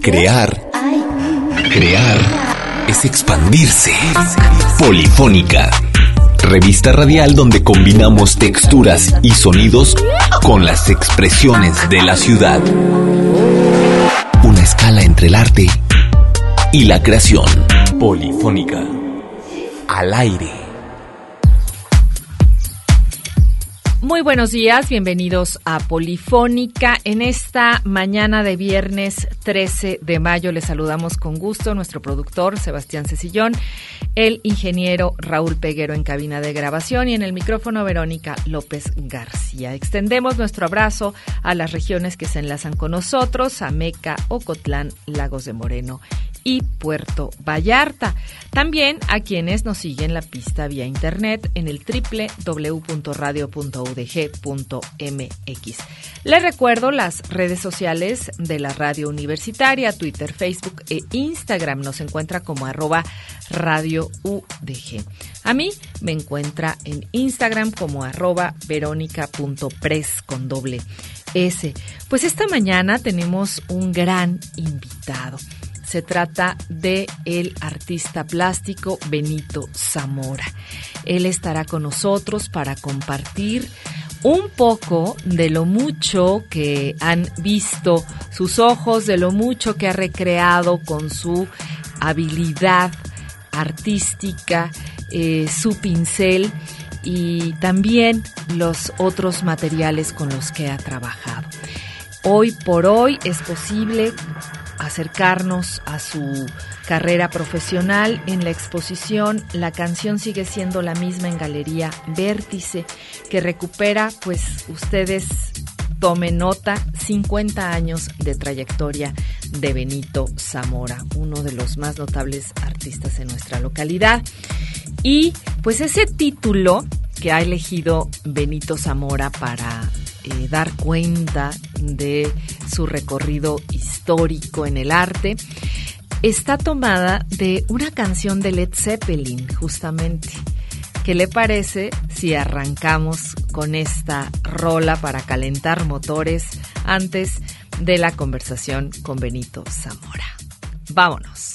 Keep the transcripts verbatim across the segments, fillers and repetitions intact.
Crear, crear es expandirse. Polifónica, revista radial donde combinamos texturas y sonidos con las expresiones de la ciudad. Una escala entre el arte y la creación. Polifónica, al aire. Muy buenos días, bienvenidos a Polifónica. En esta mañana de viernes trece de mayo les saludamos con gusto nuestro productor Sebastián Cecillón, el ingeniero Raúl Peguero en cabina de grabación y en el micrófono Verónica López García. Extendemos nuestro abrazo a las regiones que se enlazan con nosotros, Ameca, Ocotlán, Lagos de Moreno y Puerto Vallarta. También a quienes nos siguen la pista vía internet en el doble u doble u doble u punto radio punto u d g punto m x. Les recuerdo las redes sociales de la radio universitaria, Twitter, Facebook e Instagram. Nos encuentra como arroba radio U D G. A mí me encuentra en Instagram como arroba verónica.pres con doble S. Pues esta mañana tenemos un gran invitado. Se trata de el artista plástico Benito Zamora. Él estará con nosotros para compartir un poco de lo mucho que han visto sus ojos, de lo mucho que ha recreado con su habilidad artística, eh, su pincel y también los otros materiales con los que ha trabajado. Hoy por hoy es posible acercarnos a su carrera profesional en la exposición La canción sigue siendo la misma en Galería Vértice, que recupera, pues ustedes tomen nota, cincuenta años de trayectoria de Benito Zamora, uno de los más notables artistas en nuestra localidad. Y pues ese título que ha elegido Benito Zamora para eh, dar cuenta de su recorrido histórico en el arte, está tomada de una canción de Led Zeppelin, justamente. ¿Qué le parece si arrancamos con esta rola para calentar motores antes de la conversación con Benito Zamora? ¡Vámonos!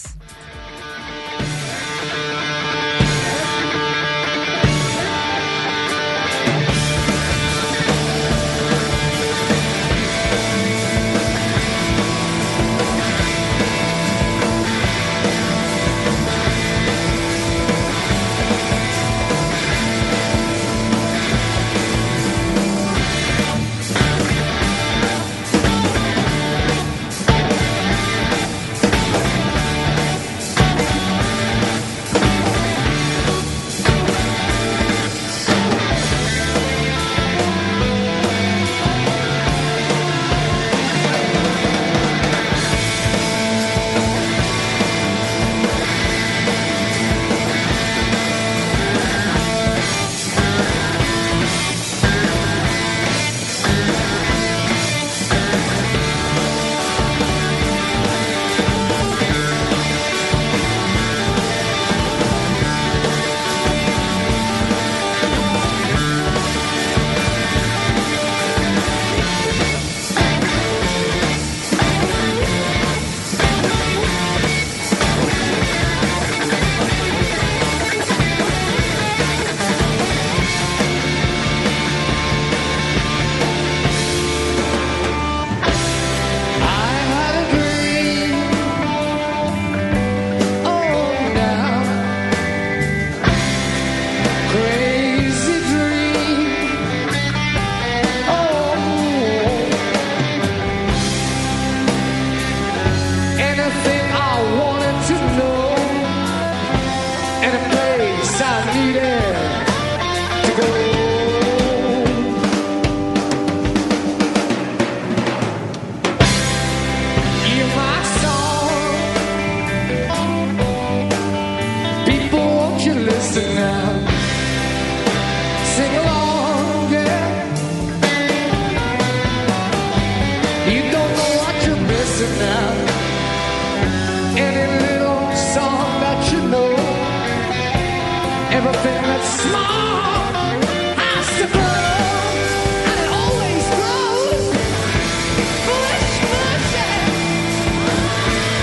Everything that's small has to grow, and it always grows. Push, push it.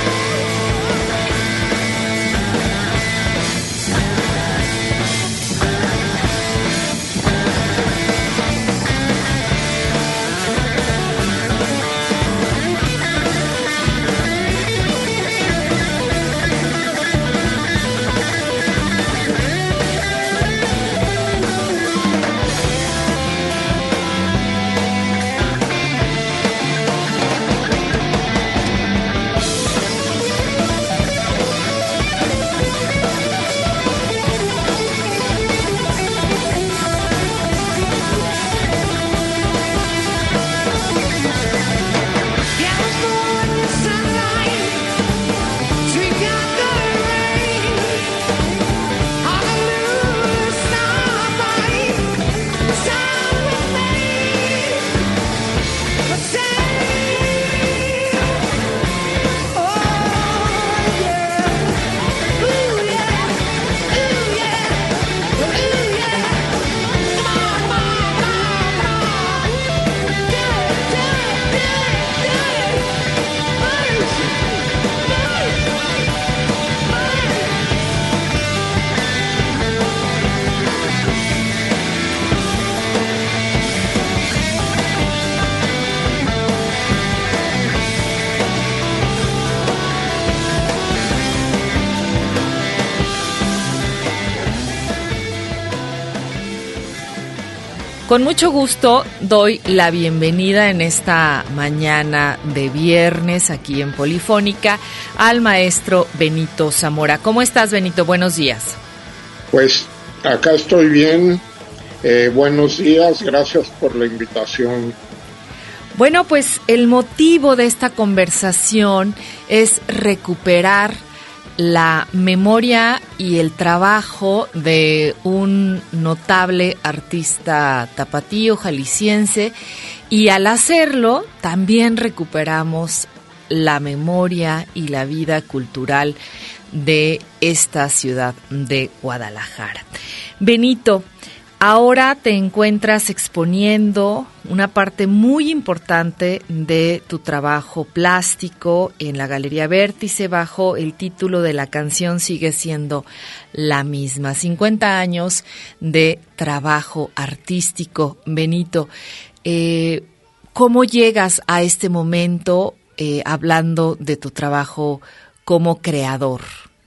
Con mucho gusto doy la bienvenida en esta mañana de viernes aquí en Polifónica al maestro Benito Zamora. ¿Cómo estás, Benito? Buenos días. Pues acá estoy bien. Eh, buenos días, gracias por la invitación. Bueno, pues el motivo de esta conversación es recuperar la memoria y el trabajo de un notable artista tapatío, jalisciense, y al hacerlo también recuperamos la memoria y la vida cultural de esta ciudad de Guadalajara. Benito, ahora te encuentras exponiendo una parte muy importante de tu trabajo plástico en la Galería Vértice bajo el título de La canción sigue siendo la misma. cincuenta años de trabajo artístico. Benito, eh, ¿cómo llegas a este momento eh, hablando de tu trabajo como creador?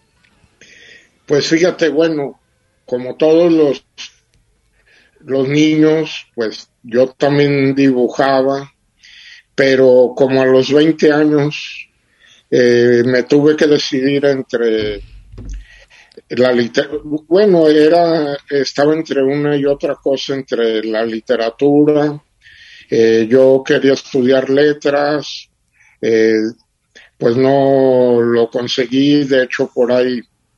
Pues fíjate, bueno, como todos los los niños, pues yo también dibujaba, pero como a los veinte años eh, me tuve que decidir entre la literatura, bueno, era, estaba entre una y otra cosa, entre la literatura, eh, yo quería estudiar letras, eh, pues no lo conseguí, de hecho por ahí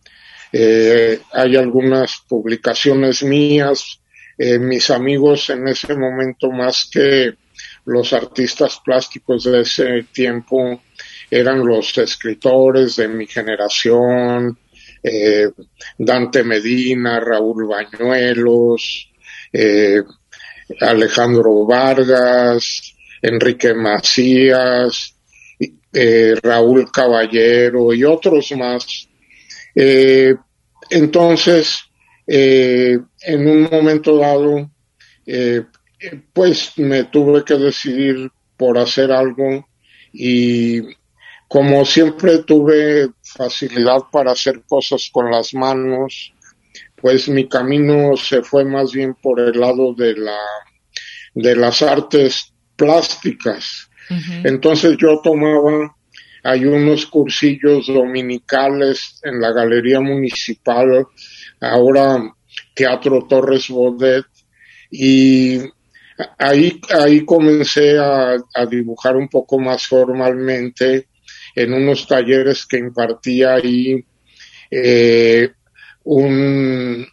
eh, hay algunas publicaciones mías. Eh, mis amigos en ese momento, más que los artistas plásticos de ese tiempo, eran los escritores de mi generación, eh, Dante Medina, Raúl Bañuelos, eh, Alejandro Vargas, Enrique Macías, eh, Raúl Caballero y otros más. Eh, entonces, Eh, en un momento dado, eh, pues me tuve que decidir por hacer algo y como siempre tuve facilidad para hacer cosas con las manos, pues mi camino se fue más bien por el lado de la de las artes plásticas. Uh-huh. Entonces yo tomaba, hay unos cursillos dominicales en la Galería Municipal, ahora Teatro Torres Bodet, y ahí ahí comencé a, a dibujar un poco más formalmente en unos talleres que impartía ahí eh, un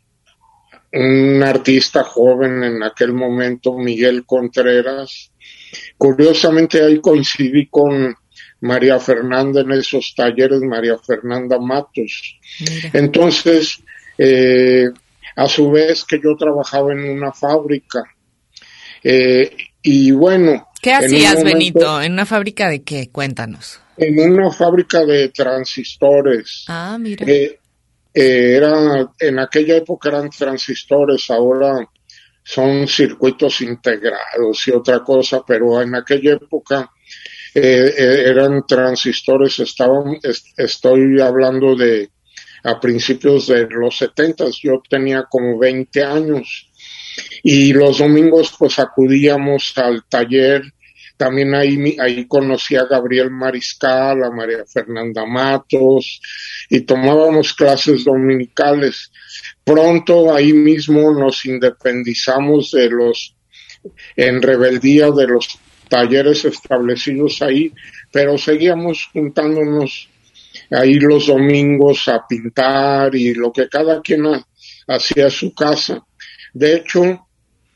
un artista joven en aquel momento, Miguel Contreras. Curiosamente ahí coincidí con María Fernanda en esos talleres, María Fernanda Matos. Mira. Entonces, Eh, a su vez que yo trabajaba en una fábrica eh, y bueno, ¿qué hacías, momento, Benito? ¿En una fábrica de qué? Cuéntanos. En una fábrica de transistores. Ah, mira. Eh, eh, era, en aquella época eran transistores, ahora son circuitos integrados y otra cosa, pero en aquella época eh, eh, eran transistores. Estaban, est- estoy hablando de a principios de los setentas, yo tenía como veinte años y los domingos pues acudíamos al taller, también ahí, ahí conocí a Gabriel Mariscal, a María Fernanda Matos y tomábamos clases dominicales. Pronto ahí mismo nos independizamos de los, en rebeldía de los talleres establecidos ahí, pero seguíamos juntándonos ahí los domingos a pintar y lo que cada quien ha, hacía a su casa. De hecho,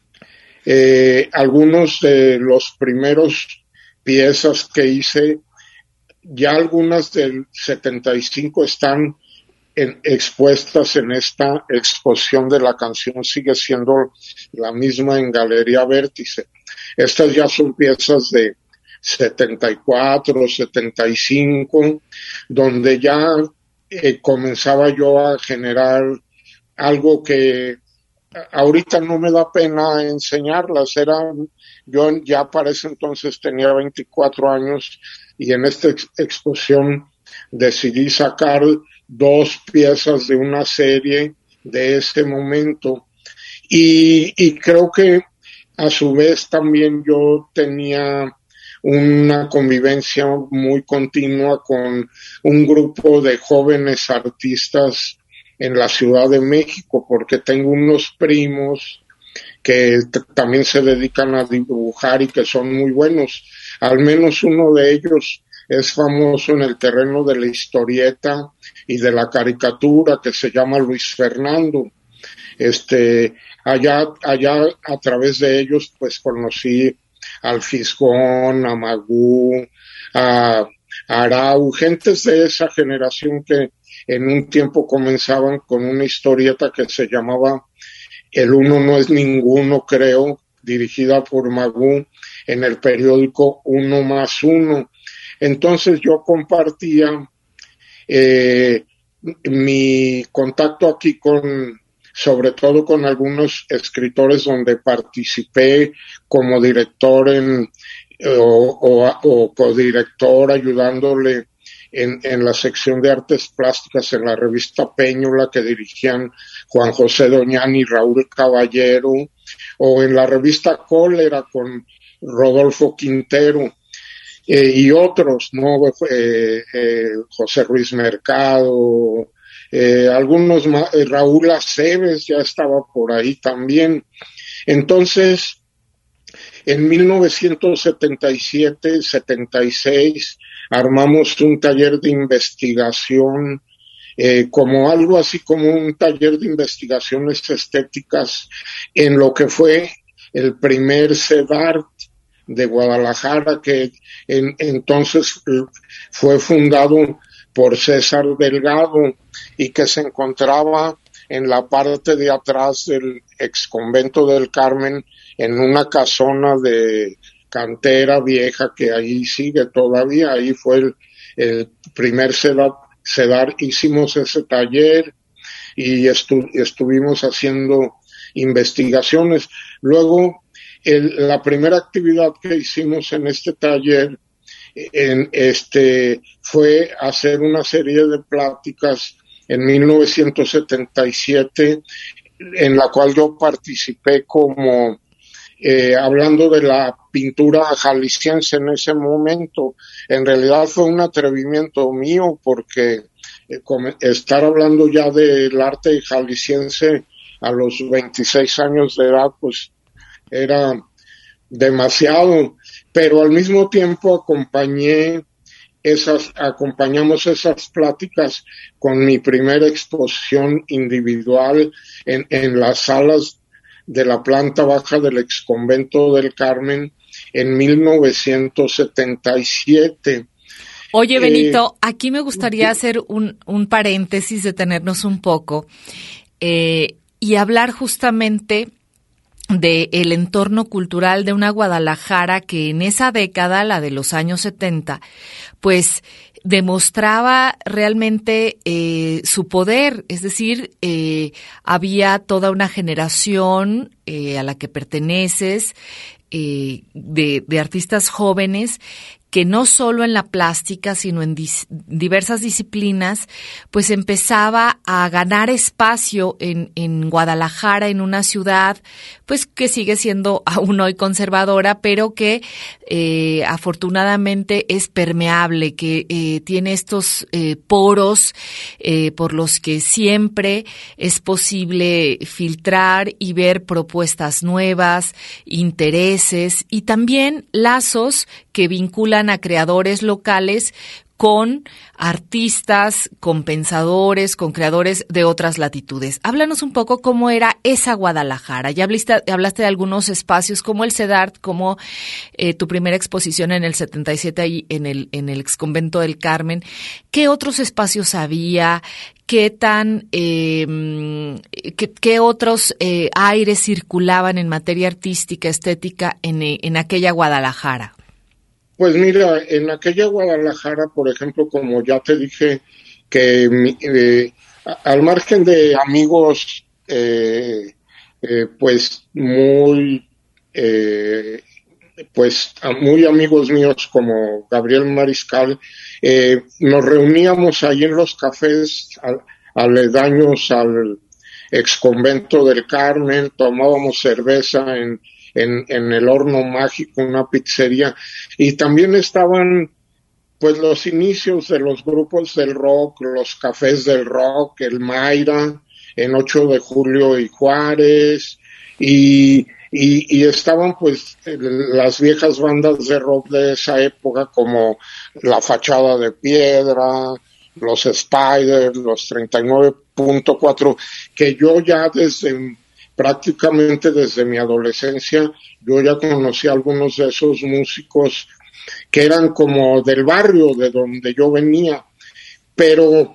eh, algunos de los primeros piezas que hice, ya algunas del setenta y cinco están en, expuestas en esta exposición de La canción sigue siendo la misma en Galería Vértice. Estas ya son piezas de setenta y cuatro, setenta y cinco, donde ya eh, comenzaba yo a generar algo que ahorita no me da pena enseñarlas. Era, yo ya para ese entonces tenía veinticuatro años y en esta ex- exposición decidí sacar dos piezas de una serie de ese momento y, y creo que a su vez también yo tenía una convivencia muy continua con un grupo de jóvenes artistas en la Ciudad de México, porque tengo unos primos que t- también se dedican a dibujar y que son muy buenos. Al menos uno de ellos es famoso en el terreno de la historieta y de la caricatura, que se llama Luis Fernando. Este, allá, allá a través de ellos, pues conocí al Fisgón, a Magú, a, a Arau, gentes de esa generación que en un tiempo comenzaban con una historieta que se llamaba El Uno No Es Ninguno, creo, dirigida por Magú, en el periódico Uno Más Uno. Entonces yo compartía eh, mi contacto aquí con, sobre todo con algunos escritores donde participé como director en, o, o, o codirector, ayudándole en, en la sección de artes plásticas en la revista Péñula, que dirigían Juan José Doñán y Raúl Caballero, o en la revista Cólera con Rodolfo Quintero. Eh, y otros, ¿no? Eh, eh, José Ruiz Mercado, eh, algunos más, eh, Raúl Aceves ya estaba por ahí también. Entonces, en mil novecientos setenta y siete, setenta y seis, armamos un taller de investigación, eh, como algo así como un taller de investigaciones estéticas en lo que fue el primer CEDART de Guadalajara, que en, entonces fue fundado por César Delgado y que se encontraba en la parte de atrás del ex convento del Carmen, en una casona de cantera vieja que ahí sigue todavía. Ahí fue el, el primer CEDAR, CEDAR, hicimos ese taller y estu, estuvimos haciendo investigaciones. Luego, El, la primera actividad que hicimos en este taller en este fue hacer una serie de pláticas en mil novecientos setenta y siete, en la cual yo participé como eh, hablando de la pintura jalisciense en ese momento. En realidad fue un atrevimiento mío, porque eh, estar hablando ya del arte jalisciense a los veintiséis años de edad, pues era demasiado, pero al mismo tiempo acompañé esas, acompañamos esas pláticas con mi primera exposición individual en, en las salas de la planta baja del exconvento del Carmen en mil novecientos setenta y siete. Oye, Benito, eh, aquí me gustaría hacer un, un paréntesis, detenernos un poco eh, y hablar justamente de el entorno cultural de una Guadalajara que en esa década, la de los años setenta, pues demostraba realmente eh, su poder, es decir, eh, había toda una generación eh, a la que perteneces eh, de, de artistas jóvenes que no solo en la plástica, sino en dis- diversas disciplinas, pues empezaba a ganar espacio en, en Guadalajara, en una ciudad, pues que sigue siendo aún hoy conservadora, pero que eh, afortunadamente es permeable, que eh, tiene estos eh, poros eh, por los que siempre es posible filtrar y ver propuestas nuevas, intereses y también lazos que vinculan a creadores locales con artistas, con pensadores, con creadores de otras latitudes. Háblanos un poco cómo era esa Guadalajara. Ya hablaste, hablaste de algunos espacios como el CEDART, como eh, tu primera exposición en el setenta y siete ahí en el, en el exconvento del Carmen. ¿Qué otros espacios había? ¿Qué tan, eh, qué, qué otros eh, aires circulaban en materia artística, estética en, en aquella Guadalajara? Pues mira, en aquella Guadalajara, por ejemplo, como ya te dije, que eh, al margen de amigos, eh, eh, pues muy, eh, pues muy amigos míos como Gabriel Mariscal, eh, nos reuníamos ahí en los cafés al, aledaños al exconvento del Carmen, tomábamos cerveza en en, en el Horno Mágico, una pizzería, y también estaban pues los inicios de los grupos del rock, los cafés del rock, el Mayra, en ocho de julio y Juárez, y, y, y estaban pues las viejas bandas de rock de esa época como La Fachada de Piedra, los Spiders, los treinta y nueve punto cuatro, que yo ya desde prácticamente desde mi adolescencia, yo ya conocí a algunos de esos músicos que eran como del barrio de donde yo venía, pero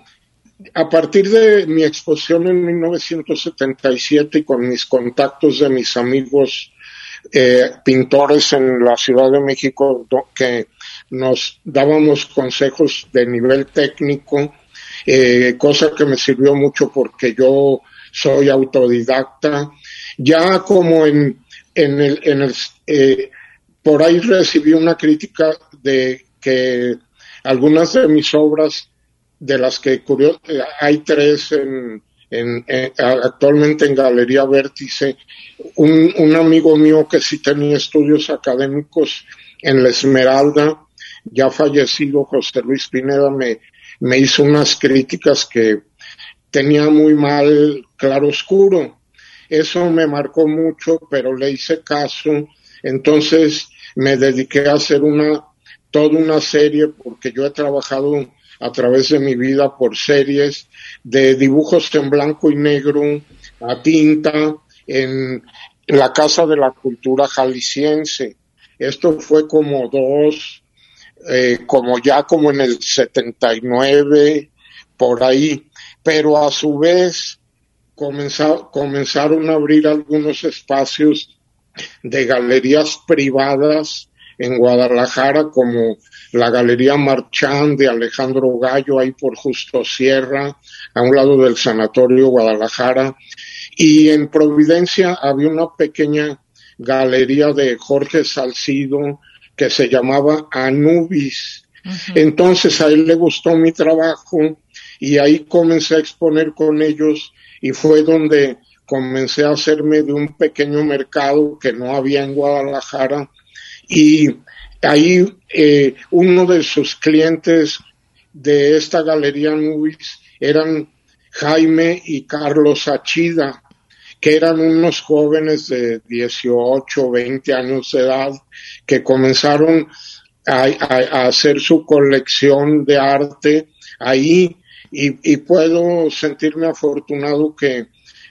a partir de mi exposición en mil novecientos setenta y siete y con mis contactos de mis amigos eh, pintores en la Ciudad de México, do, que nos dábamos consejos de nivel técnico, eh, cosa que me sirvió mucho porque yo soy autodidacta, ya como en, en el, en el eh, por ahí recibí una crítica de que algunas de mis obras, de las que curioso, hay tres en, en, en, actualmente en Galería Vértice, un, un amigo mío que sí tenía estudios académicos en La Esmeralda, ya fallecido, José Luis Pineda, me, me hizo unas críticas que tenía muy mal claroscuro. Eso me marcó mucho, pero le hice caso. Entonces me dediqué a hacer una, toda una serie, porque yo he trabajado a través de mi vida por series de dibujos en blanco y negro, a tinta, en la Casa de la Cultura Jalisciense. Esto fue como dos, eh, como ya como en el setenta y nueve, por ahí, pero a su vez comenzó, comenzaron a abrir algunos espacios de galerías privadas en Guadalajara, como la Galería Marchand de Alejandro Gallo, ahí por Justo Sierra, a un lado del Sanatorio Guadalajara, y en Providencia había una pequeña galería de Jorge Salcido que se llamaba Anubis. Uh-huh. Entonces a él le gustó mi trabajo y ahí comencé a exponer con ellos, y fue donde comencé a hacerme de un pequeño mercado que no había en Guadalajara, y ahí eh, uno de sus clientes de esta galería Nubis eran Jaime y Carlos Achida, que eran unos jóvenes de dieciocho, veinte años de edad que comenzaron a, a, a hacer su colección de arte ahí, y, y puedo sentirme afortunado que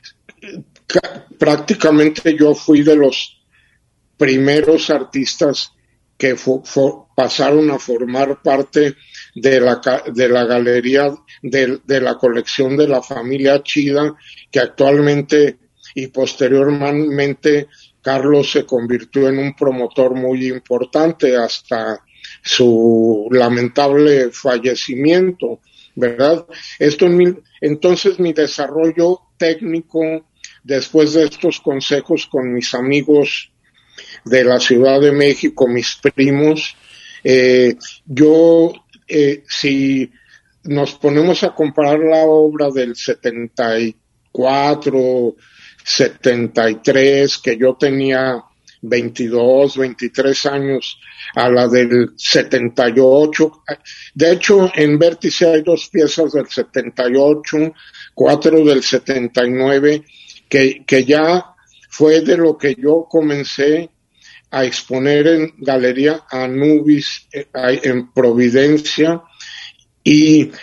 prácticamente yo fui de los primeros artistas que fu, fu, pasaron a formar parte de la, de la galería, de, de la colección de la familia Achida, que actualmente y posteriormente Carlos se convirtió en un promotor muy importante hasta su lamentable fallecimiento, ¿verdad? Esto en mi, entonces mi desarrollo técnico, después de estos consejos con mis amigos de la Ciudad de México, mis primos, eh, yo, eh, si nos ponemos a comparar la obra del setenta y cuatro, setenta y tres, que yo tenía veintidós, veintitrés años, a la del setenta y ocho, de hecho en Vértice hay dos piezas del setenta y ocho, cuatro del setenta y nueve, que, que ya fue de lo que yo comencé a exponer en Galería Anubis en Providencia, y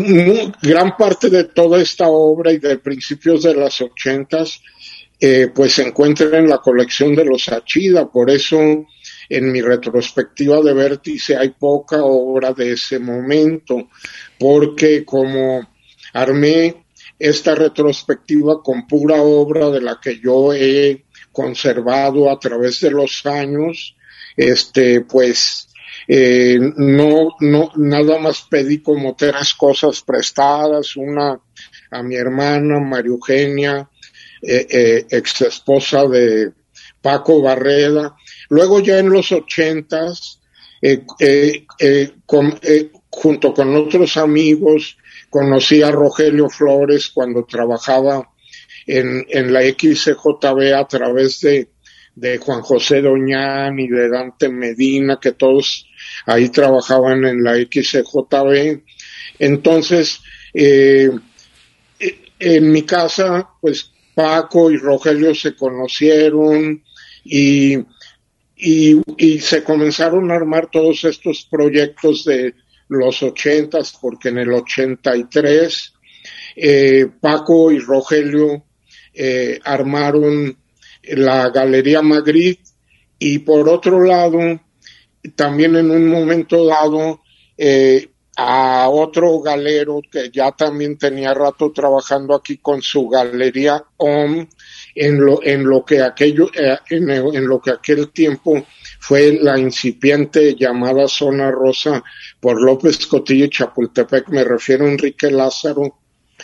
gran parte de toda esta obra y de principios de las ochentas eh, pues se encuentra en la colección de los Achida. Por eso en mi retrospectiva de Vértice hay poca obra de ese momento, porque como armé esta retrospectiva con pura obra de la que yo he conservado a través de los años, este pues eh, no no nada más pedí como tres cosas prestadas, una a mi hermana María Eugenia, eh, eh, ex esposa de Paco Barreda. Luego ya en los ochentas eh, eh, eh, con, eh, junto con otros amigos conocí a Rogelio Flores cuando trabajaba en, en la X C J B a través de de Juan José Doñán y de Dante Medina, que todos ahí trabajaban en la X C J B. Entonces, eh, en mi casa, pues Paco y Rogelio se conocieron y, y, y se comenzaron a armar todos estos proyectos de los ochentas, porque en el ochenta y tres eh, Paco y Rogelio eh, armaron la Galería Magritte, y por otro lado, también en un momento dado, eh, a otro galero que ya también tenía rato trabajando aquí con su Galería O M, en lo, en lo que aquello, eh, en, en lo que aquel tiempo fue la incipiente llamada Zona Rosa por López Cotillo y Chapultepec. Me refiero a Enrique Lázaro.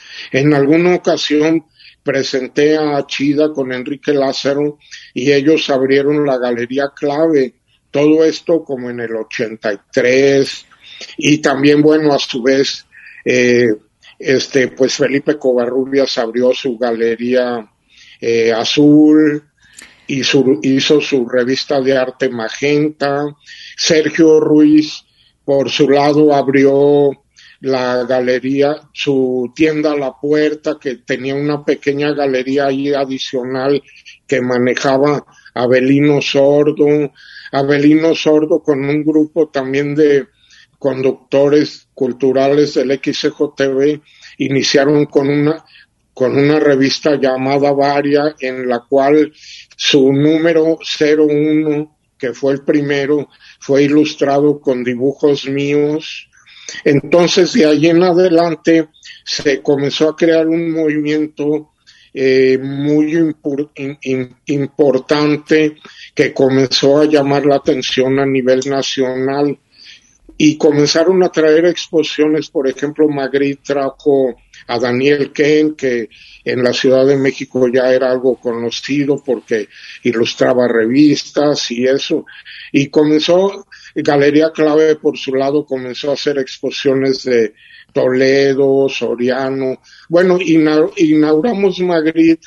En alguna ocasión presenté a Chida con Enrique Lázaro y ellos abrieron la Galería Clave. Todo esto como en el ochenta y tres. Y también, bueno, a su vez, eh, este, pues Felipe Covarrubias abrió su Galería eh, Azul y su, hizo su revista de arte Magenta. Sergio Ruiz, por su lado, abrió la galería, su tienda La Puerta, que tenía una pequeña galería ahí adicional que manejaba Avelino Sordo. Avelino Sordo con un grupo también de conductores culturales del X C J B iniciaron con una con una revista llamada Varia, en la cual su número cero uno, que fue el primero, fue ilustrado con dibujos míos. Entonces, de ahí en adelante se comenzó a crear un movimiento eh, muy impor, in, in, importante, que comenzó a llamar la atención a nivel nacional. Y comenzaron a traer exposiciones. Por ejemplo, Magritte trajo a Daniel Ken, que en la Ciudad de México ya era algo conocido porque ilustraba revistas y eso. Y comenzó, Galería Clave por su lado comenzó a hacer exposiciones de Toledo, Soriano. Bueno, inauguramos Magritte,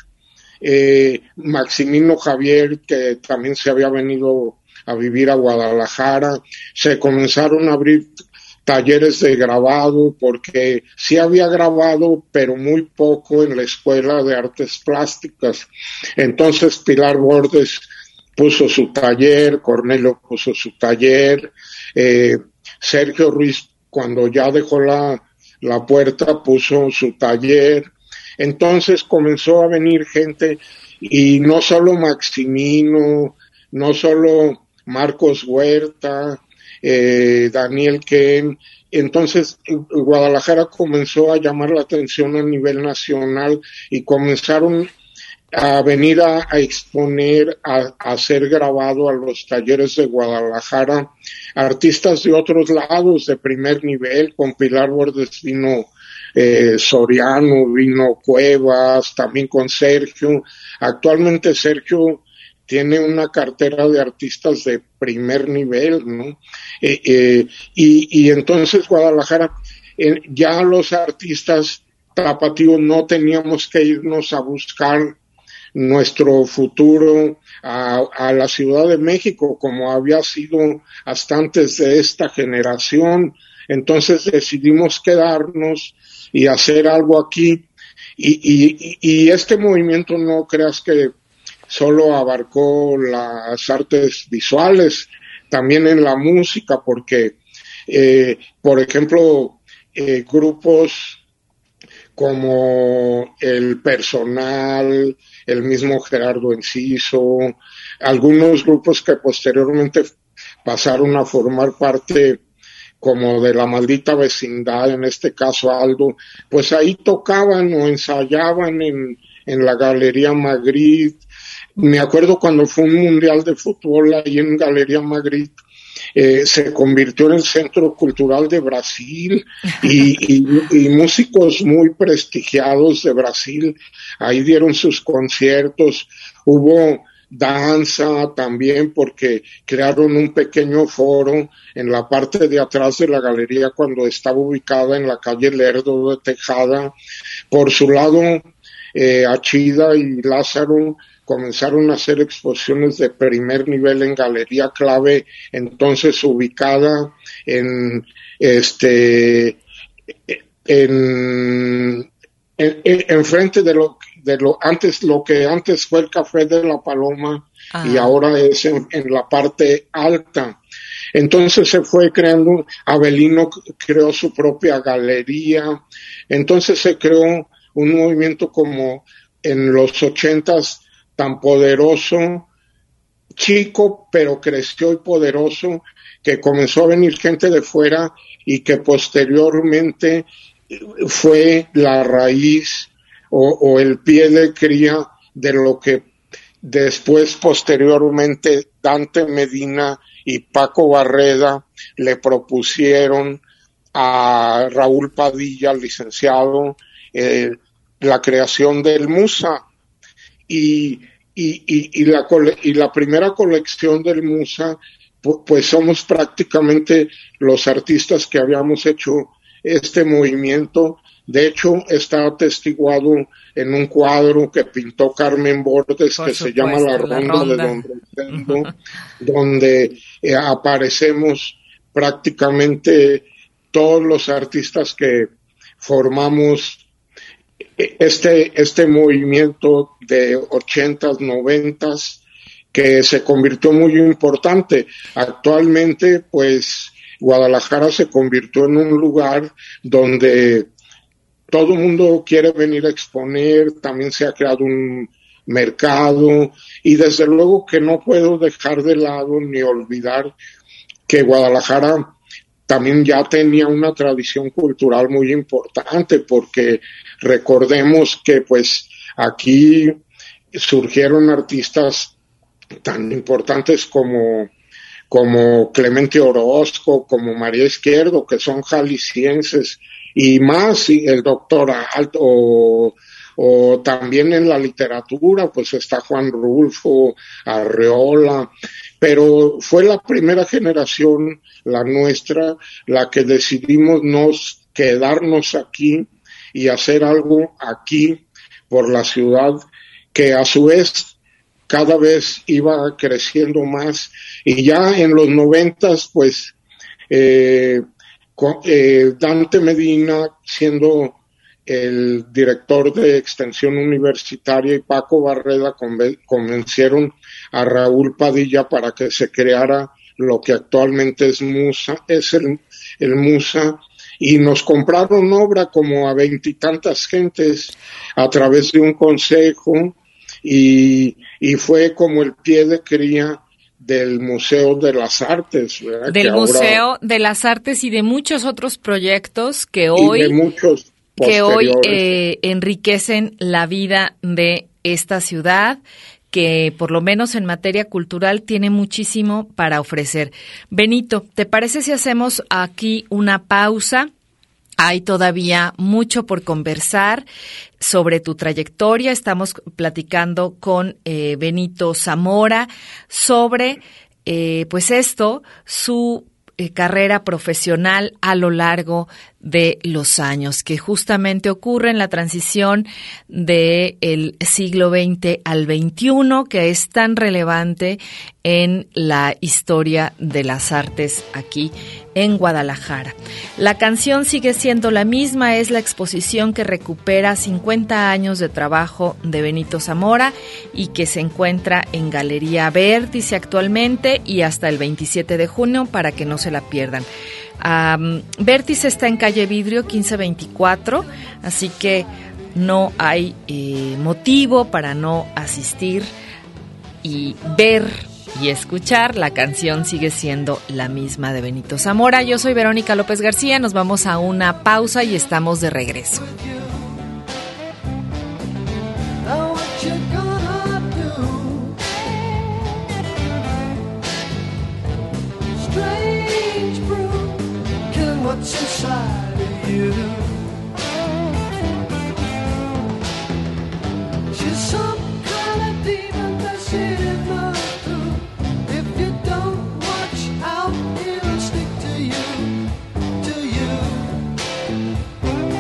eh, Maximino Javier, que también se había venido a vivir a Guadalajara. Se comenzaron a abrir talleres de grabado, porque sí había grabado, pero muy poco en la Escuela de Artes Plásticas. Entonces Pilar Bordes puso su taller, Cornelio puso su taller, eh, Sergio Ruiz, cuando ya dejó la, la Puerta, puso su taller. Entonces comenzó a venir gente, y no solo Maximino, no solo Marcos Huerta, eh, Daniel Ken. Entonces Guadalajara comenzó a llamar la atención a nivel nacional y comenzaron a venir a, a exponer, a, a ser grabado a los talleres de Guadalajara artistas de otros lados de primer nivel. Con Pilar Bordes vino eh, Soriano, vino Cuevas, también con Sergio. Actualmente Sergio tiene una cartera de artistas de primer nivel, ¿no? Eh, eh, y, y entonces Guadalajara, eh, ya los artistas tapatíos no teníamos que irnos a buscar nuestro futuro a, a la Ciudad de México, como había sido hasta antes de esta generación. Entonces decidimos quedarnos y hacer algo aquí. Y, y, y este movimiento, no creas que solo abarcó las artes visuales, también en la música, porque, eh, por ejemplo, eh, grupos como El Personal, el mismo Gerardo Enciso, algunos grupos que posteriormente pasaron a formar parte como de La Maldita Vecindad, en este caso Aldo, pues ahí tocaban o ensayaban en, en la Galería Magritte. Me acuerdo cuando fue un mundial de fútbol ahí en Galería Magritte, eh, se convirtió en el centro cultural de Brasil, y, y, y músicos muy prestigiados de Brasil ahí dieron sus conciertos. Hubo danza también, porque crearon un pequeño foro en la parte de atrás de la galería cuando estaba ubicada en la calle Lerdo de Tejada. Por su lado, eh, Achida y Lázaro comenzaron a hacer exposiciones de primer nivel en Galería Clave, entonces ubicada en este en en, en frente de lo de lo antes lo que antes fue el Café de la Paloma, ah. y ahora es en, en la parte alta. Entonces se fue creando, Avelino creó su propia galería, entonces se creó un movimiento como en los ochentas tan poderoso, chico, pero creció y poderoso, que comenzó a venir gente de fuera y que posteriormente fue la raíz o, o el pie de cría de lo que después, posteriormente, Dante Medina y Paco Barreda le propusieron a Raúl Padilla, licenciado, eh, la creación del Musa. Y, y, y, y, la, y la primera colección del Musa, pues somos prácticamente los artistas que habíamos hecho este movimiento. De hecho, está atestiguado en un cuadro que pintó Carmen Bordes, Por que supuesto, se llama La Ronda, la ronda. de Don Rosendo, donde eh, aparecemos prácticamente todos los artistas que formamos este, este movimiento de ochentas, noventas, que se convirtió muy importante. Actualmente, pues, Guadalajara se convirtió en un lugar donde todo el mundo quiere venir a exponer, también se ha creado un mercado, y desde luego que no puedo dejar de lado ni olvidar que Guadalajara también ya tenía una tradición cultural muy importante, porque recordemos que pues aquí surgieron artistas tan importantes como como Clemente Orozco, como María Izquierdo, que son jaliscienses, y más, y el doctor Alto, o, o también en la literatura, pues está Juan Rulfo, Arreola, pero fue la primera generación, la nuestra, la que decidimos nos quedarnos aquí y hacer algo aquí por la ciudad, que a su vez cada vez iba creciendo más, y ya en los noventas, pues, eh, con, eh, Dante Medina, siendo el director de Extensión Universitaria, y Paco Barreda conven- convencieron a Raúl Padilla para que se creara lo que actualmente es Musa, es el, el Musa, y nos compraron obra como a veintitantas gentes a través de un consejo, y, y fue como el pie de cría del Museo de las Artes, ¿verdad? Del que Museo ahora, de las Artes y de muchos otros proyectos que hoy, y de muchos que hoy eh, enriquecen la vida de esta ciudad, que por lo menos en materia cultural tiene muchísimo para ofrecer. Benito, ¿te parece si hacemos aquí una pausa? Hay todavía mucho por conversar sobre tu trayectoria. Estamos platicando con eh, Benito Zamora sobre, eh, pues esto, su eh, carrera profesional a lo largo de los años, que justamente ocurre en la transición del siglo veinte al veintiuno, que es tan relevante en la historia de las artes aquí en Guadalajara. La canción sigue siendo la misma, es la exposición que recupera cincuenta años de trabajo de Benito Zamora y que se encuentra en Galería Vértice actualmente y hasta el veintisiete de junio para que no se la pierdan. Um, Vértice está en calle Vidrio quince veinticuatro, así que no hay eh, motivo para no asistir y ver y escuchar. La canción sigue siendo la misma de Benito Zamora. Yo soy Verónica López García, nos vamos a una pausa y estamos de regreso. What's inside of you? She's some kind of demon that she's not through. If you don't watch out, it'll stick to you, to you.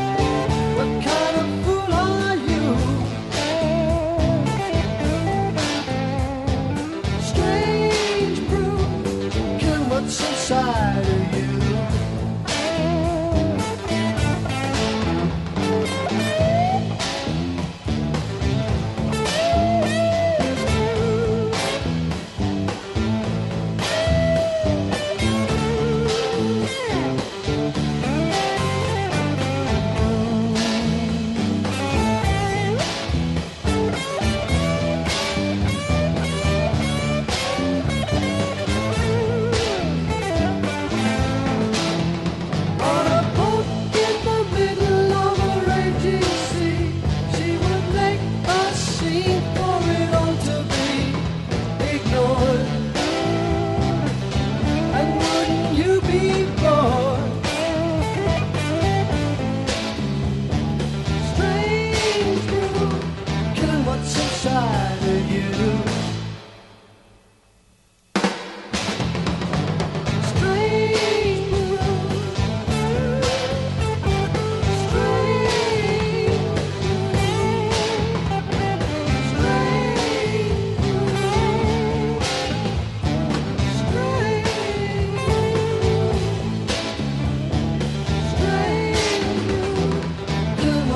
What kind of fool are you?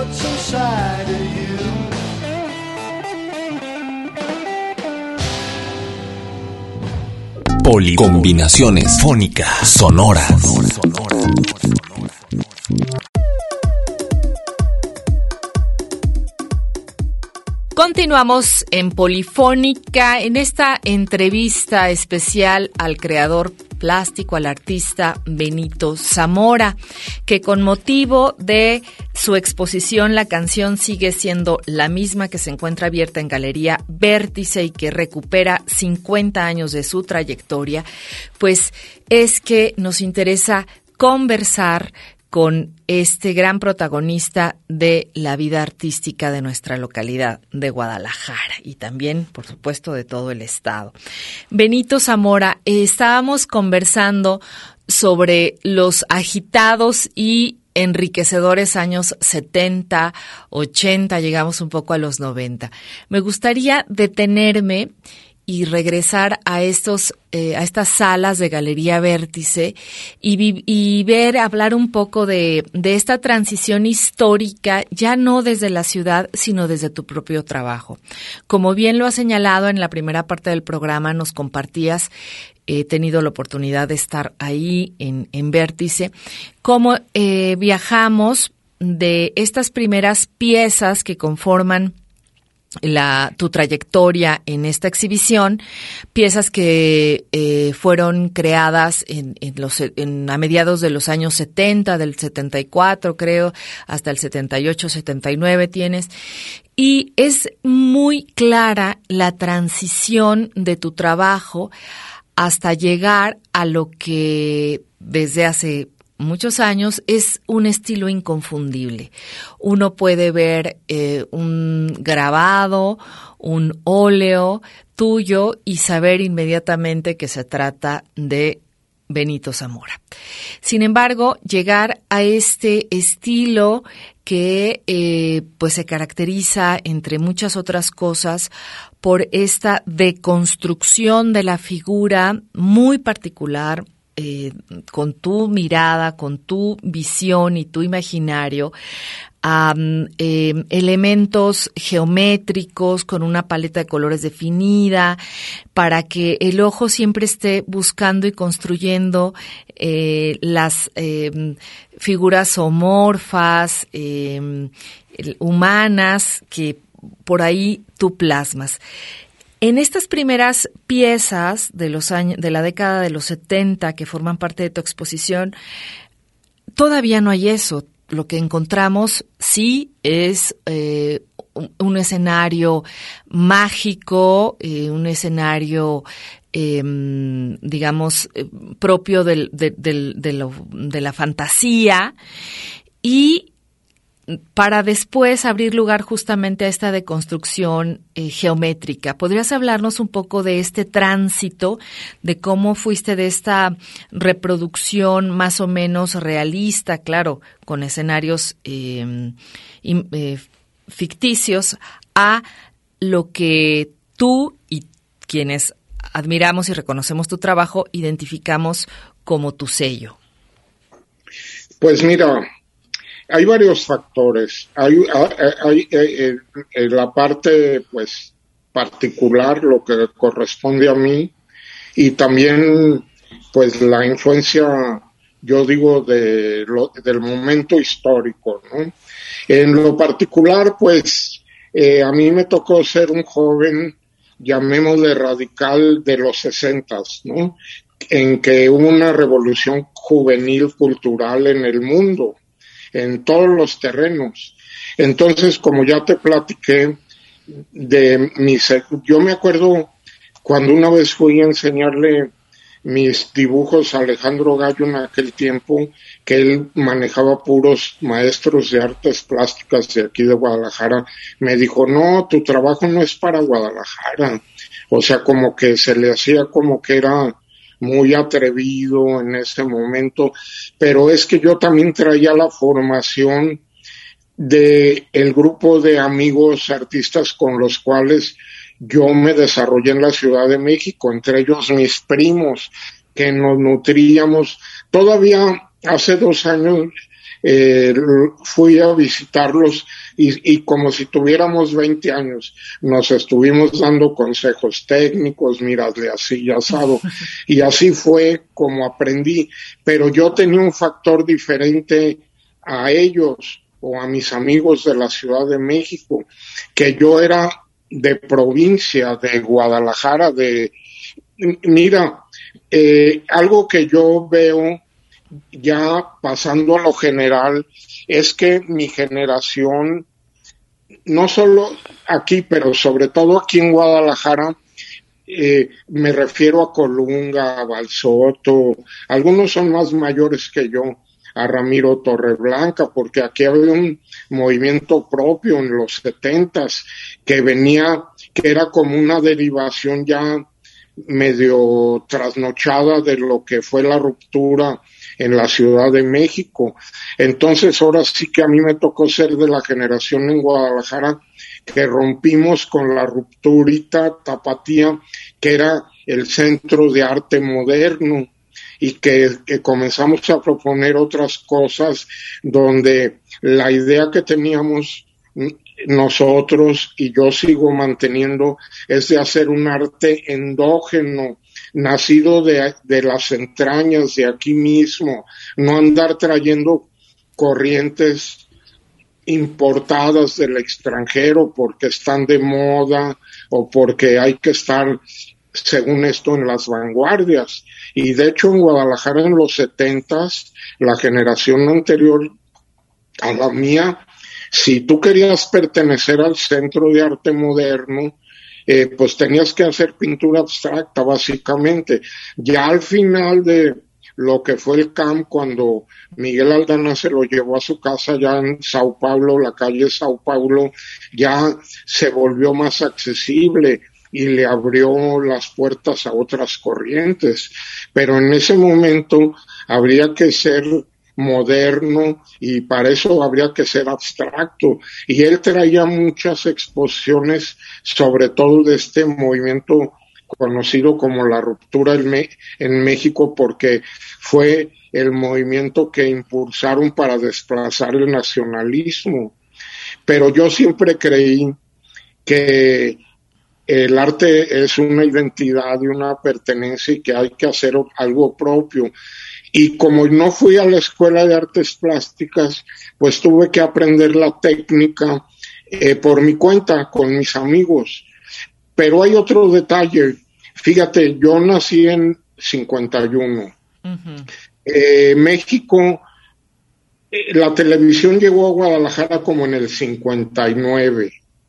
what's inside of you. Policombinaciones fónicas sonoras. Continuamos en Polifónica, en esta entrevista especial al creador plástico, al artista Benito Zamora, que con motivo de su exposición La canción sigue siendo la misma, que se encuentra abierta en Galería Vértice y que recupera cincuenta años de su trayectoria, pues es que nos interesa conversar con este gran protagonista de la vida artística de nuestra localidad de Guadalajara y también, por supuesto, de todo el estado. Benito Zamora, eh, estábamos conversando sobre los agitados y enriquecedores años setenta, ochenta, llegamos un poco a los noventa. Me gustaría detenerme y regresar a estos eh, a estas salas de Galería Vértice y, vi, y ver, hablar un poco de, de esta transición histórica, ya no desde la ciudad, sino desde tu propio trabajo. Como bien lo has señalado en la primera parte del programa, nos compartías, he tenido la oportunidad de estar ahí en, en Vértice, cómo eh, viajamos de estas primeras piezas que conforman La, tu trayectoria en esta exhibición, piezas que eh, fueron creadas en, en los, en, a mediados de los años setenta, del setenta y cuatro creo, hasta el setenta y ocho, setenta y nueve tienes, y es muy clara la transición de tu trabajo hasta llegar a lo que desde hace muchos años es un estilo inconfundible. Uno puede ver eh, un grabado, un óleo tuyo y saber inmediatamente que se trata de Benito Zamora. Sin embargo, llegar a este estilo que eh, pues se caracteriza, entre muchas otras cosas, por esta deconstrucción de la figura muy particular, Eh, con tu mirada, con tu visión y tu imaginario, um, eh, elementos geométricos con una paleta de colores definida, para que el ojo siempre esté buscando y construyendo eh, las eh, figuras zoomorfas, eh, humanas, que por ahí tú plasmas. En estas primeras piezas de los años, de la década de los setenta, que forman parte de tu exposición, todavía no hay eso. Lo que encontramos sí es eh, un, un escenario mágico, eh, un escenario, eh, digamos, eh, propio del, de, del, de, lo, de la fantasía, y para después abrir lugar justamente a esta deconstrucción eh, geométrica. ¿Podrías hablarnos un poco de este tránsito, de cómo fuiste de esta reproducción más o menos realista, claro, con escenarios eh, eh, ficticios, a lo que tú y quienes admiramos y reconocemos tu trabajo identificamos como tu sello? Pues mira, hay varios factores. Hay, hay, hay, hay eh, la parte, pues, particular, lo que corresponde a mí, y también, pues, la influencia, yo digo, de lo, del momento histórico, ¿no? En lo particular, pues, eh, a mí me tocó ser un joven, llamémosle radical, de los sesentas, ¿no? En que hubo una revolución juvenil cultural en el mundo, en todos los terrenos. Entonces, como ya te platiqué, de mis, yo me acuerdo cuando una vez fui a enseñarle mis dibujos a Alejandro Gallo en aquel tiempo, que él manejaba puros maestros de artes plásticas de aquí de Guadalajara, me dijo, no, tu trabajo no es para Guadalajara. O sea, como que se le hacía como que era muy atrevido en ese momento, pero es que yo también traía la formación de el grupo de amigos artistas con los cuales yo me desarrollé en la Ciudad de México, entre ellos mis primos, que nos nutríamos. Todavía hace dos años eh, fui a visitarlos y, y como si tuviéramos veinte años, nos estuvimos dando consejos técnicos, mírale así, asado, y así fue como aprendí, pero yo tenía un factor diferente a ellos o a mis amigos de la Ciudad de México, que yo era de provincia, de Guadalajara, de, mira, eh, algo que yo veo ya pasando a lo general es que mi generación, no solo aquí, pero sobre todo aquí en Guadalajara, eh, me refiero a Colunga, a Balsoto, algunos son más mayores que yo, a Ramiro Torreblanca, porque aquí había un movimiento propio en los setentas que venía, que era como una derivación ya medio trasnochada de lo que fue la ruptura en la Ciudad de México. Entonces ahora sí que a mí me tocó ser de la generación en Guadalajara que rompimos con la rupturita tapatía, que era el Centro de Arte Moderno, y que, que comenzamos a proponer otras cosas donde la idea que teníamos nosotros, y yo sigo manteniendo, es de hacer un arte endógeno, nacido de, de las entrañas de aquí mismo, no andar trayendo corrientes importadas del extranjero porque están de moda o porque hay que estar, según esto, en las vanguardias. Y de hecho en Guadalajara en los setentas, la generación anterior a la mía, si tú querías pertenecer al Centro de Arte Moderno, eh, pues tenías que hacer pintura abstracta básicamente. Ya al final de lo que fue el C A M, cuando Miguel Aldana se lo llevó a su casa ya en Sao Paulo, la calle Sao Paulo, ya se volvió más accesible y le abrió las puertas a otras corrientes. Pero en ese momento habría que ser moderno y para eso habría que ser abstracto. Y él traía muchas exposiciones, sobre todo de este movimiento conocido como la ruptura en, Me- en México, porque fue el movimiento que impulsaron para desplazar el nacionalismo. Pero yo siempre creí que el arte es una identidad y una pertenencia y que hay que hacer algo propio. Y como no fui a la Escuela de Artes Plásticas, pues tuve que aprender la técnica eh, por mi cuenta, con mis amigos. Pero hay otro detalle. Fíjate, yo nací en cincuenta y uno. Uh-huh. Eh, México, eh, la televisión llegó a Guadalajara como en el cincuenta y nueve.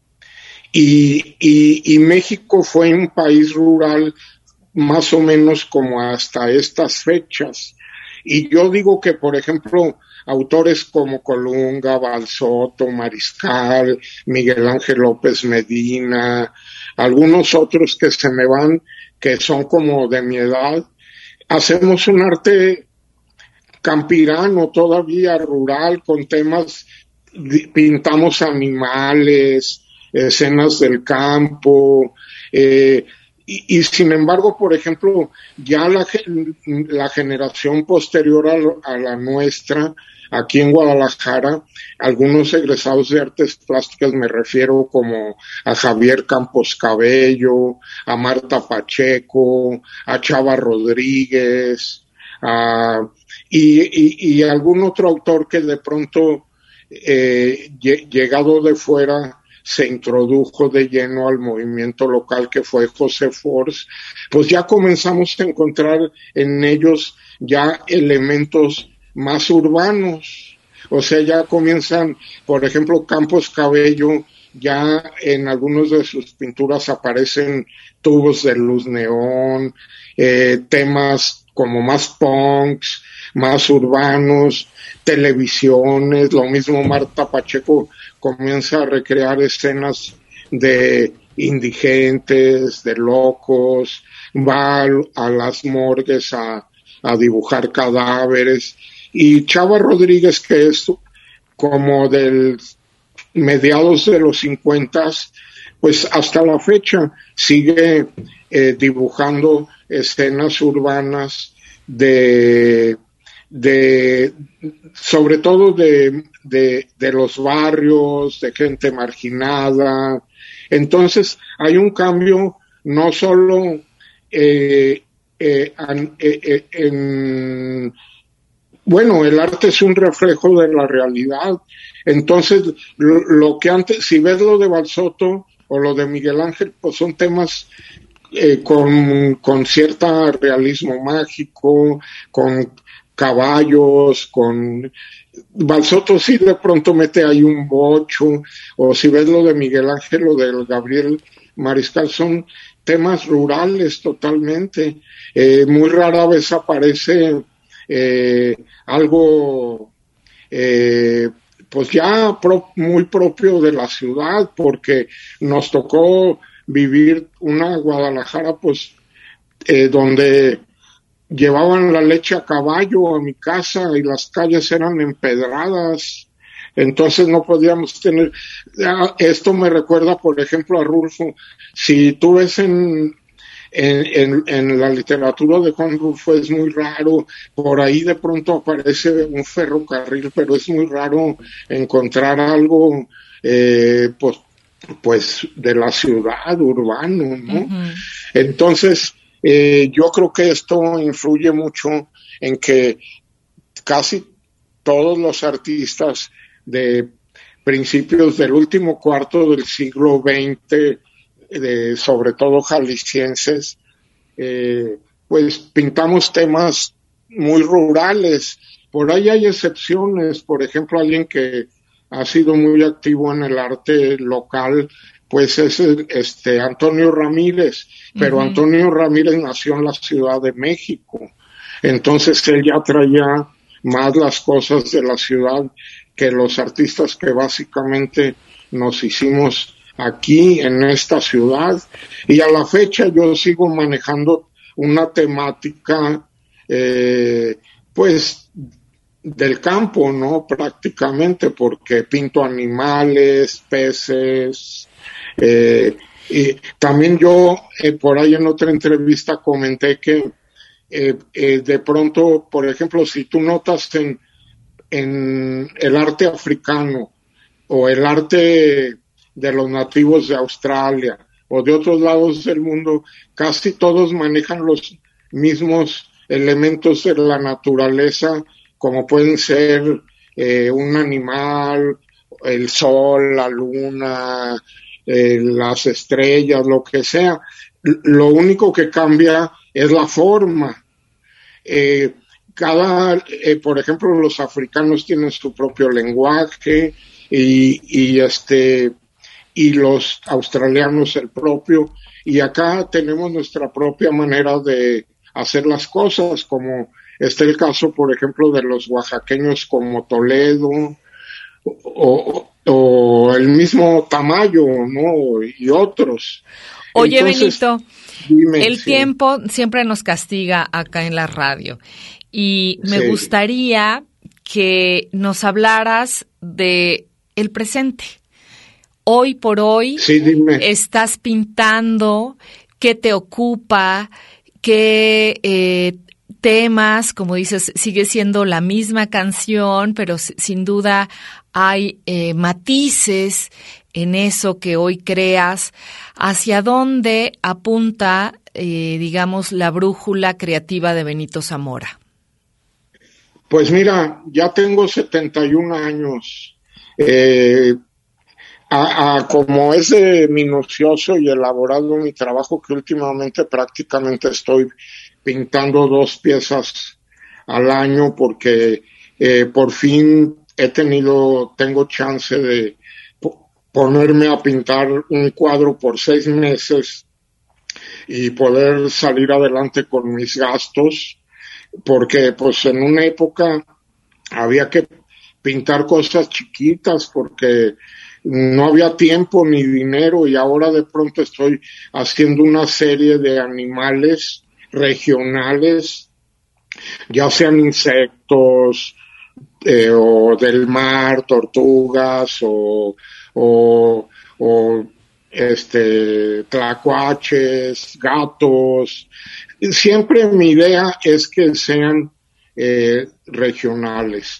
Y, y, y México fue un país rural más o menos como hasta estas fechas. Y yo digo que, por ejemplo, autores como Colunga, Balsoto, Mariscal, Miguel Ángel López Medina, algunos otros que se me van, que son como de mi edad, hacemos un arte campirano todavía, rural, con temas, pintamos animales, escenas del campo, eh, y, y sin embargo, por ejemplo, ya la, la generación posterior a, lo, a la nuestra, aquí en Guadalajara, algunos egresados de artes plásticas, me refiero como a Javier Campos Cabello, a Marta Pacheco, a Chava Rodríguez, a, y, y, y algún otro autor que de pronto, eh, llegado de fuera, se introdujo de lleno al movimiento local, que fue José Force, pues ya comenzamos a encontrar en ellos ya elementos más urbanos. O sea, ya comienzan, por ejemplo, Campos Cabello, ya en algunas de sus pinturas aparecen tubos de luz neón, eh, temas como más punks, más urbanos, televisiones. Lo mismo Marta Pacheco comienza a recrear escenas de indigentes, de locos, va a las morgues a, a dibujar cadáveres. Y Chava Rodríguez, que es como del mediados de los cincuentas, pues hasta la fecha sigue eh, dibujando escenas urbanas de de sobre todo de, de, de los barrios, de gente marginada. Entonces hay un cambio no solo eh, eh, en, eh, en, bueno, el arte es un reflejo de la realidad. Entonces, lo, lo que antes, si ves lo de Balsotto o lo de Miguel Ángel, pues son temas eh, con, con cierta realismo mágico, con caballos, con... Balsotto sí de pronto mete ahí un bocho, o si ves lo de Miguel Ángel, lo del Gabriel Mariscal, son temas rurales totalmente. Eh, muy rara vez aparece eh, algo eh, pues ya pro, muy propio de la ciudad, porque nos tocó vivir una Guadalajara pues eh, donde llevaban la leche a caballo a mi casa y las calles eran empedradas, entonces no podíamos tener... Esto me recuerda, por ejemplo, a Rulfo. Si tú ves en, en, en, en la literatura de Juan Rulfo, es muy raro, por ahí de pronto aparece un ferrocarril, pero es muy raro encontrar algo eh, pues, pues de la ciudad, urbano, ¿no? Uh-huh. Entonces, Eh, yo creo que esto influye mucho en que casi todos los artistas de principios del último cuarto del siglo veinte, de, sobre todo jaliscienses, eh, pues pintamos temas muy rurales. Por ahí hay excepciones, por ejemplo, alguien que ha sido muy activo en el arte local, pues es este Antonio Ramírez, pero uh-huh. Antonio Ramírez nació en la Ciudad de México, entonces él ya traía más las cosas de la ciudad que los artistas que básicamente nos hicimos aquí en esta ciudad, y a la fecha yo sigo manejando una temática eh, pues del campo, ¿no? Prácticamente, porque pinto animales, peces. Eh, y también yo eh, por ahí en otra entrevista comenté que eh, eh, de pronto, por ejemplo, si tú notas en, en el arte africano o el arte de los nativos de Australia o de otros lados del mundo, casi todos manejan los mismos elementos de la naturaleza, como pueden ser eh, un animal, el sol, la luna, Eh, las estrellas, lo que sea. Lo único que cambia es la forma. Eh, cada, eh, por ejemplo, los africanos tienen su propio lenguaje y, y este y los australianos el propio, y acá tenemos nuestra propia manera de hacer las cosas, como está el caso, por ejemplo, de los oaxaqueños como Toledo, o, o el mismo Tamayo, ¿no? Y otros. Oye, Entonces, Benito, dime, el sí. tiempo siempre nos castiga acá en la radio, y me sí. gustaría que nos hablaras de el presente. Hoy por hoy sí, dime. estás pintando, ¿qué te ocupa? ¿Qué eh, temas? Como dices, sigue siendo la misma canción, pero sin duda hay eh, matices en eso que hoy creas. ¿Hacia dónde apunta, eh, digamos, la brújula creativa de Benito Zamora? Pues mira, ya tengo setenta y un años. Eh, a, a, como es de minucioso y elaborado mi trabajo, que últimamente prácticamente estoy pintando dos piezas al año, porque eh, por fin he tenido, tengo chance de ponerme a pintar un cuadro por seis meses y poder salir adelante con mis gastos, porque pues en una época había que pintar cosas chiquitas porque no había tiempo ni dinero, y ahora de pronto estoy haciendo una serie de animales regionales, ya sean insectos eh, o del mar, tortugas o, o, o este tlacuaches, gatos. Siempre mi idea es que sean eh, regionales,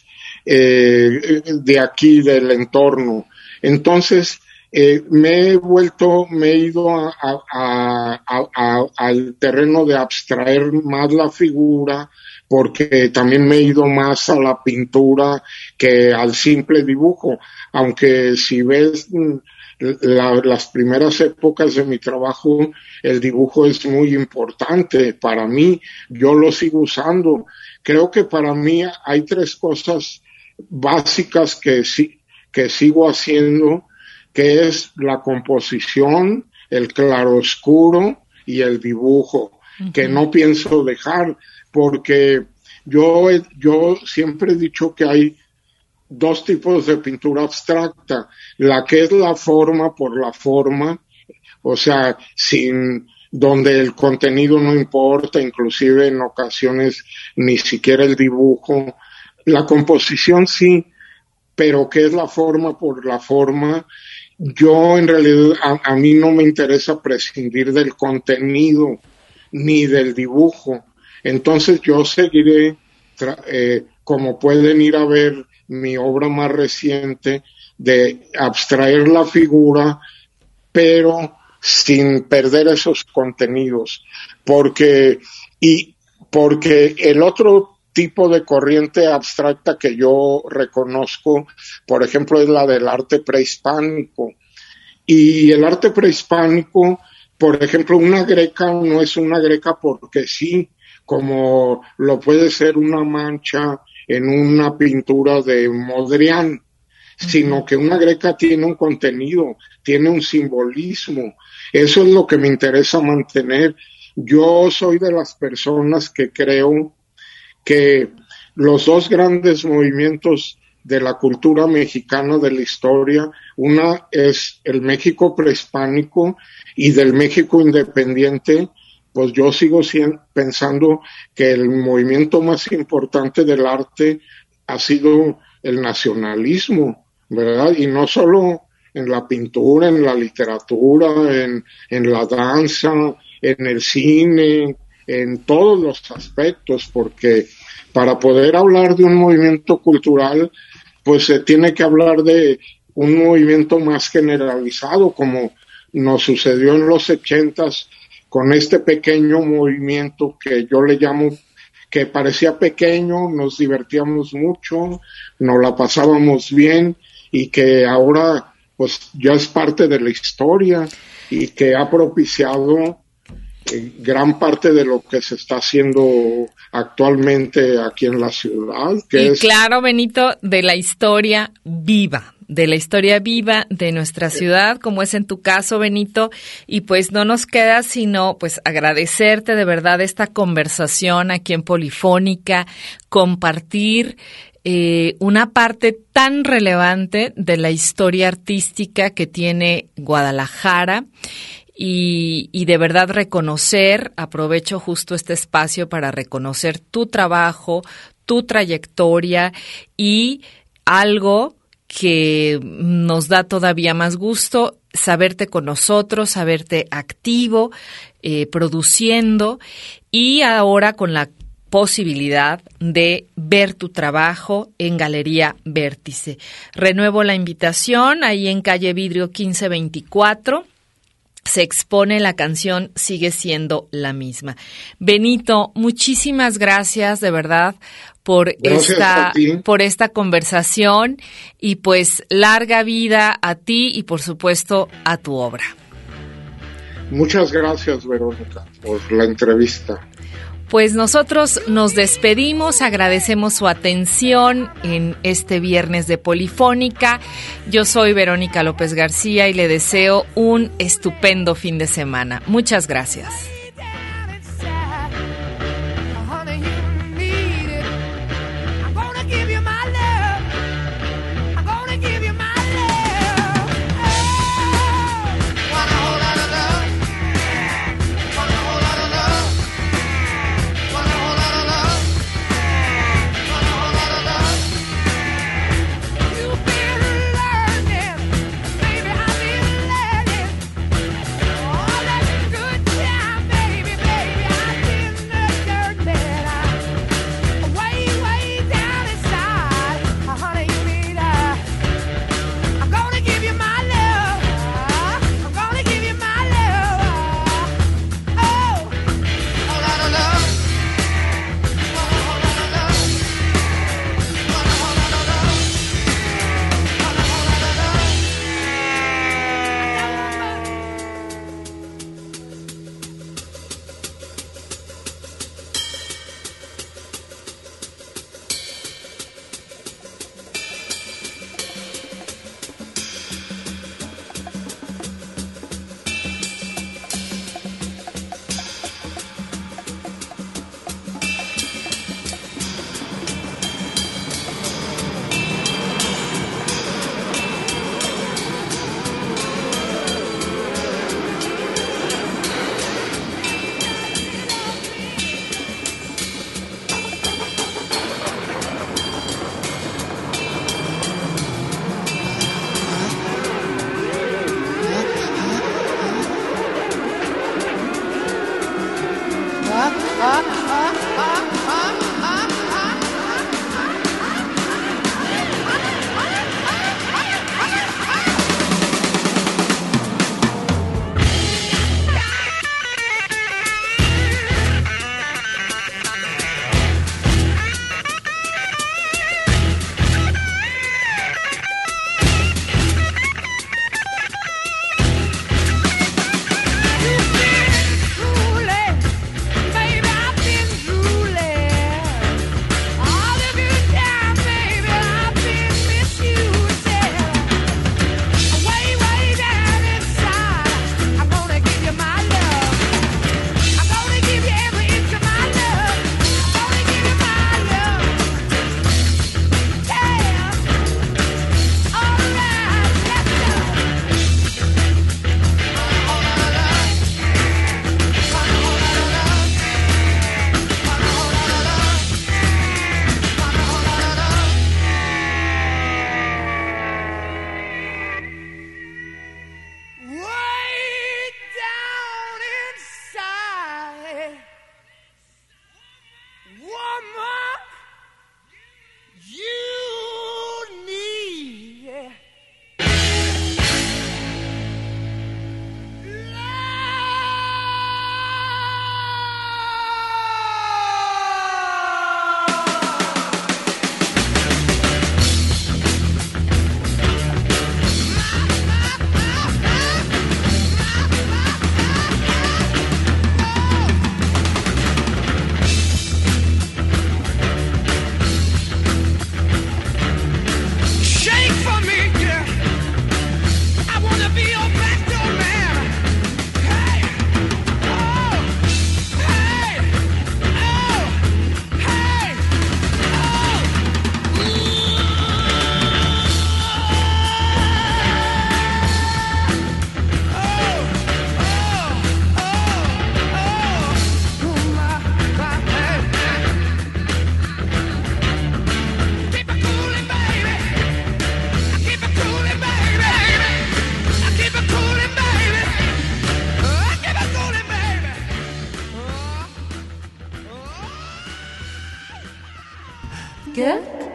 eh, de aquí, del entorno. Entonces, eh, me he vuelto, me he ido a, a, a, a, al terreno de abstraer más la figura, porque también me he ido más a la pintura que al simple dibujo, aunque si ves la, las primeras épocas de mi trabajo, el dibujo es muy importante para mí, yo lo sigo usando. Creo que para mí hay tres cosas básicas que sí, que sigo haciendo, que es la composición, el claroscuro y el dibujo, uh-huh. que no pienso dejar, porque yo, yo siempre he dicho que hay dos tipos de pintura abstracta, la que es la forma por la forma, o sea, sin, donde el contenido no importa, inclusive en ocasiones ni siquiera el dibujo, la composición sí, pero que es la forma por la forma. Yo en realidad, a, a mí no me interesa prescindir del contenido ni del dibujo. Entonces yo seguiré, tra- eh, como pueden ir a ver mi obra más reciente, de abstraer la figura, pero sin perder esos contenidos. Porque, y, porque el otro tipo de corriente abstracta que yo reconozco, por ejemplo, es la del arte prehispánico. Y el arte prehispánico, por ejemplo, una greca no es una greca porque sí, como lo puede ser una mancha en una pintura de Mondrian, uh-huh. sino que una greca tiene un contenido, tiene un simbolismo. Eso es lo que me interesa mantener. Yo soy de las personas que creo que los dos grandes movimientos de la cultura mexicana de la historia, una es el México prehispánico y del México independiente, pues yo sigo siendo, pensando que el movimiento más importante del arte ha sido el nacionalismo, ¿verdad? Y no solo en la pintura, en la literatura, en, en la danza, en el cine, en todos los aspectos, porque para poder hablar de un movimiento cultural, pues se tiene que hablar de un movimiento más generalizado, como nos sucedió en los ochentas, con este pequeño movimiento que yo le llamo, que parecía pequeño, nos divertíamos mucho, nos la pasábamos bien, y que ahora pues ya es parte de la historia, y que ha propiciado gran parte de lo que se está haciendo actualmente aquí en la ciudad. Que y es... claro, Benito, de la historia viva, de la historia viva de nuestra ciudad, como es en tu caso, Benito, y pues no nos queda sino pues agradecerte de verdad esta conversación aquí en Polifónica, compartir eh, una parte tan relevante de la historia artística que tiene Guadalajara. Y, y de verdad reconocer, aprovecho justo este espacio para reconocer tu trabajo, tu trayectoria y algo que nos da todavía más gusto, saberte con nosotros, saberte activo, eh, produciendo y ahora con la posibilidad de ver tu trabajo en Galería Vértice. Renuevo la invitación ahí en calle Vidrio quince veinticuatro. Se expone la canción Sigue siendo la misma. Benito, muchísimas gracias de verdad por gracias esta por esta conversación y pues larga vida a ti y por supuesto a tu obra. Muchas gracias, Verónica, por la entrevista. Pues nosotros nos despedimos, agradecemos su atención en este viernes de Polifónica. Yo soy Verónica López García y le deseo un estupendo fin de semana. Muchas gracias. Baby, I've been learning all that good time.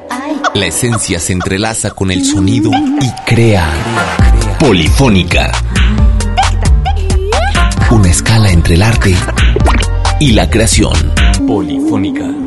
La esencia se entrelaza con el sonido y crea Polifónica. Una escala entre el arte y la creación. Polifónica.